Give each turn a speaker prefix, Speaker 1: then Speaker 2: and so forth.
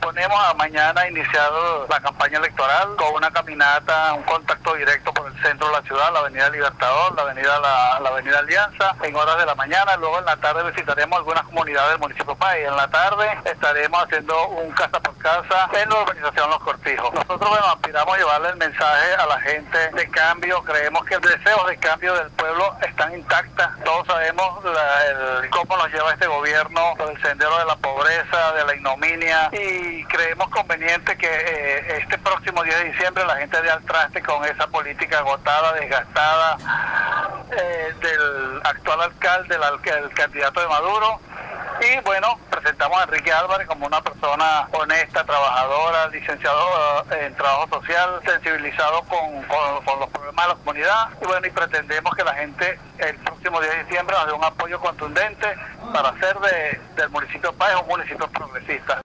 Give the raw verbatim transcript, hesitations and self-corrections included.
Speaker 1: disponemos a mañana iniciar la campaña electoral con una caminata, un contacto directo por el centro de la ciudad, la avenida Libertador, la avenida la, la avenida Alianza, en horas de la mañana. Luego en la tarde visitaremos algunas comunidades del municipio País. En la tarde estaremos haciendo un casa por casa en la urbanización Los Cortijos. Nosotros, bueno, aspiramos a llevarle el mensaje a la gente de cambio. Creemos que el deseo de cambio del pueblo están intactas. Todos sabemos la, el, cómo nos lleva este gobierno por el sendero de la pobreza, de la ignominia, y creemos conveniente que eh, este próximo diez de diciembre la gente dé al traste con esa política agotada, desgastada eh, del actual alcalde, el, el candidato de Maduro. Y bueno, presentamos a Enrique Álvarez como una persona honesta, trabajadora, licenciado en trabajo social, sensibilizado con, con, con los problemas de la comunidad. Y bueno, y pretendemos que la gente el próximo diez de diciembre nos dé un apoyo contundente para hacer de, del municipio Páez un municipio progresista.